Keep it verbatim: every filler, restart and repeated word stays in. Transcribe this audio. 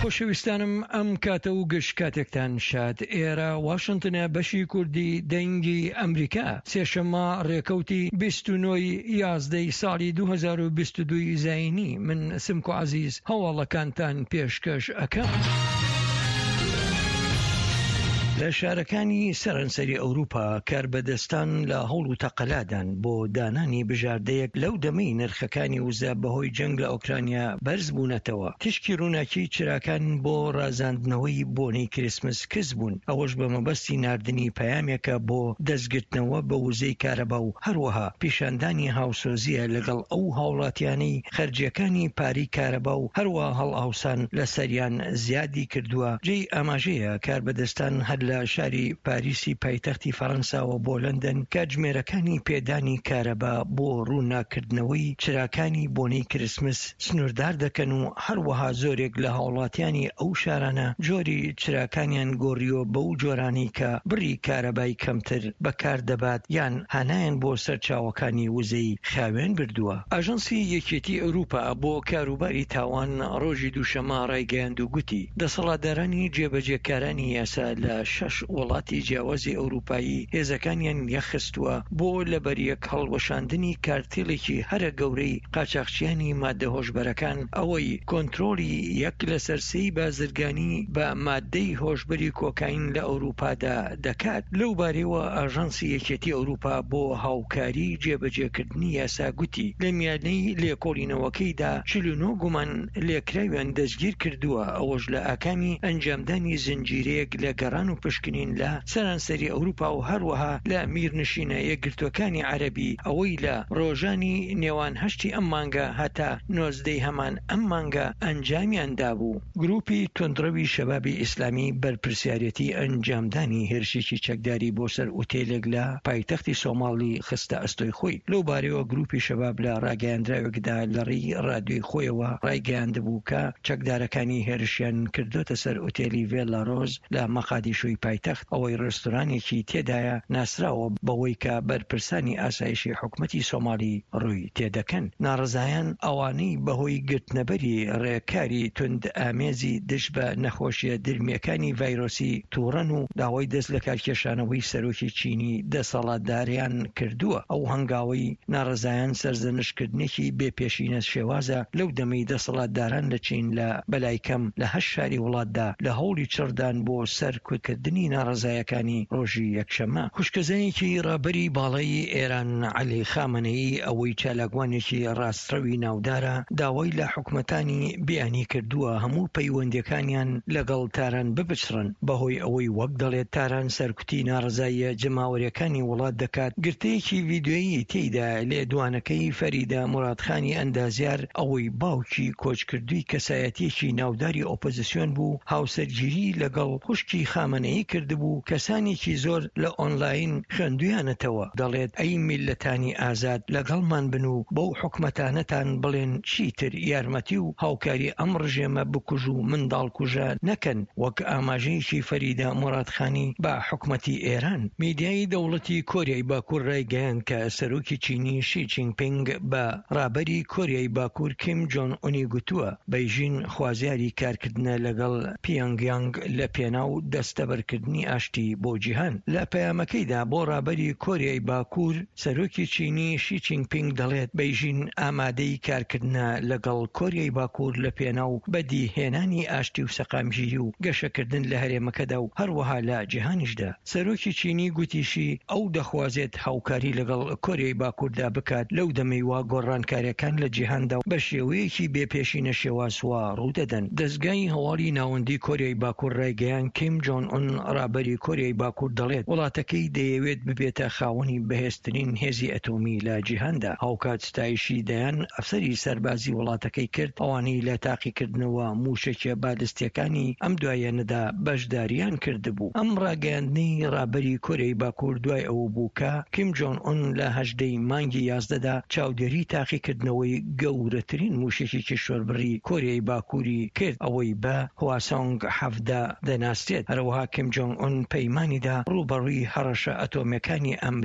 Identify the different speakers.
Speaker 1: خۆشەویستانم ئەم کاتە و گشت کاتێکتان شاد. ئێرە واشنتنە بەشی کوردی دەنگی ئەمریکا سێشەممە ڕێکەوتی بیست و نۆ یازدەی ساڵی دوو هەزار و بیست و دوو زاینی. من سمک و عەزیز هەواڵەکانتان پێشکەش ئەکەم. لە شارەکانی سەرانسەری ئەوروپا کاربەدەستان لە هەوڵ و تەقەلادان بۆ دانانی بژاردەیەک لەو دەمەی نرخەکانی وزە بەهۆی جەنگ لە ئۆکرانیا بەرز بوونەتەوە. تشکی ڕووناکی چراکان بۆ ڕازاندنەوەی بۆنەی کریسمس کەس بوون، ئەوەش بە مەبەستی ناردنی پەیامێکە بۆ دەستگرتنەوە بە وزەی کارەبا و هەروەها پیشاندانی هاوسۆزیە لەگەڵ ئەو هاوڵاتیانەی خەرجیەکانی پاری کارەبا و هەروە هەڵئاوسان لە سەریان زیادی کردووە. جێی ئاماژەیە کاربەدەستان هەر لە شاری پاریسی پایتەختی فەڕەنساوە بۆ لەندەن کاتژمێرەکانی پێدانی کارەبا بۆ ڕووناکردنەوەی چراکانی بۆنەی کریسمس سنووردار دەکەن و هەروەها زۆرێک لە هاوڵاتیانی ئەو شارانە جۆری چراکانیان گۆڕیۆ بەو جۆرانی کە بڕی کارەبای کەمتر بەکاردەبات یان هانایان بۆ سەرچاوەکانی وزەی خاوێن بردووە. ئاژەنسی یەکێتی ئەوروپا بۆ کاروباری تاوان ڕۆژی دووشەممە ڕایگەیاند و گوتی دەسەڵاتدارانی جێبەجێکارانی یاسا لە شەش وڵاتی جیاوازی ئەوروپایی هێزەکانیان یەخستووە بۆ لەبەریەک هەڵوەشاندنی کارتێڵێکی هەرە گەورەی قاچاقچیانی مادە هۆشبەرەکان ئەوەی کۆنتڕۆلی یەک لە سەرسەی بازرگانی بە مادەی هۆشبەری کۆکاین لە ئەوروپادا دەکات. لەو بارەوە ئاژەنسی یەکێتی ئەوروپا بۆ هاوکاری جێبەجێکردنی یاسا گوتی لە میانەی لێکۆڵینەوەکەیدا چل و نۆ گومان لێکراویان دەستگیر کردووە، ئەوەش لە ئاکامی ئەنجامدانی زنجیرەیەک لە گەڕان و پشکنین لە سەرانسەری ئەوروپا و هەروەها لە میرنشینە یەکگرتوەکانی عەرەبی ئەوەی لە ڕۆژانی نێوان هەشتی ئەم مانگە هەتا نۆزدەی هەمان ئەم مانگە ئەنجامیاندا بوو. گروپی تۆندڕەوی شەبابی ئیسلامی بەرپرسیارەتی ئەنجامدانی هێرشێکی چەکداری بۆ سەر ئوتێلێک لە پایتەختی سۆماڵی خستە ئەستۆی خۆی. لەو بارەوە گروپی شەباب لە ڕاگەیاندراوێکدا لەڕێی ڕادیۆی خۆیەوە ڕایگەیاندبوو کە چەکدارەکانی هێرشیان کردوتە سەر ئوتێلی ڤێلا ڕۆز لە مەقادیشوی پایتەخت، ئەوەی ڕێستۆرانێکی تێدایە ناسراوە بەوەی کە بەرپرسانی ئاسایشی حکومەتی سۆمالی ڕووی تێدەکەن. ناڕزایان ئەوانەی بەهۆی گرتنەبەری ڕێکاری تند ئامێزی دشت بە نەخۆشیە درمیەکانی ڤایرۆسی تووڕەن و داوای دەست لە کارکێشانەوەی سەرۆکی چینی دەسەڵاتداریان کردووە. ئەو هەنگاوەی ناڕزایان سەرزەنشکردنێکی بێپێشینە شێوازە لەو دەمەی دەسەڵاتداران لە چین لە بەلایکەم لە هەشت شاری وڵاتدا لە هەوڵی چڕدان بۆ سەر کوتکردنی ناڕزایەکانی ڕۆژی یەکشەممە. خوشکەزانێکی ڕابەری باڵایی ئێران عەلی خامنەئی ئەوەی چالاکوانێکی ڕاستڕەوی ناودارە داوای لە حکومەتانی بیانی کردووە هەموو پەیوەندیەکانیان لەگەڵ تاران بپچڕن بەهۆی ئەوەی وەک دەڵێت تاران سەرکوتی ناڕزاییە جەماوەریەکانی وڵات دەکات. گرتەیەکی ڤیدیۆیی تێیدا لێدوانەکەی فەریدە مورادخانی ئەندازیار ئەوەی باوکی کۆچکردووی کەسایەتیەکی ناوداری ئۆپۆزیسیۆن بوو هاوسەرگیری لەگەڵ خوشکی خامنەئی کردبوو. کەسانێکی زۆر لە ئۆنلاین خوێندویانەتەوە دەڵێت ئەی میلەتانی ئازاد لەگەڵمان بن و بەو حکومەتانەتان بڵێن چیتر یارمەتی و هاوکاری ئەم ڕژێمە بکوژ و منداڵکوژە نەکەن وەک ئاماژەیەکی فەریدە مورادخانی بە حکومەتی ئێران. میدیای دەوڵەتی کۆریای باکوور ڕایگەیاند کە سەرۆکی چینی شی جینپینگ بە ڕابەری کۆریای باکوور کیم جۆن ئونی گوتووە بەیژین خوازیاری کارکردنە لەگەڵ پیۆنگیانگ لە پێناو دەستەبەرکردنی ئاشتی بۆ جیهان. لە پەیامەکەیدا بۆ ڕابەری کۆریای باکوور سەرۆکی چینی شی جینپینگ دەڵێت بەیژین ئامادەی کارکردنە لەگەڵ کۆریای باکوور لە پێناو بەدیهێنانی ئاشتی و سەقامژیری و گەشەکردن لە هەرێمەکەدا و هەروەها لە جیهانیشدا. سەرۆکی چینی گوتیشی ئەو دەخوازێت هاوکاری لەگەڵ کۆریای باکووردا بکات لەو دەمەی وا گۆڕانکاریەکان لە جیهاندا بە شێوەیەکی بێپێشینە شێوازوە ڕوودەدەن. دەستگای هەواڵی ناوەندی کۆریای باکوور ڕایگەیاند کیم جۆن ئون ڕابەری کۆریای باکوور دەڵێت وڵاتەکەی دەیەوێت ببێتە خاوەنی بەهێزترین هێزی ئەتۆمی لە جیهاندا. هاوکات ستایشی دەیان ئەفسەری سەربازی وڵاتەکەی کرد ئەوانەی لە تاقیکردنەوە موشەکێ بالستیەکانی ئەم دوایەنەدا بەشداریان کردبوو. ئەم ڕاگەیاندنەی ڕابەری کۆریای باکوور دوای ئەوە بوو کە کیم جۆن ئون لە هەژدەی مانگی یازدەدا چاودێری تاقیکردنەوەی گەورەترین موشێکی کشوەربڕی کۆریای باکووری کرد ئەوەی بە هواسۆنگ حەڤدە دەناسرێت. هەروەها کیم جۆن ئون پەیمانیدا ڕوبەڕووی هەڕەشە ئەتۆمیەکانی ئەمریکا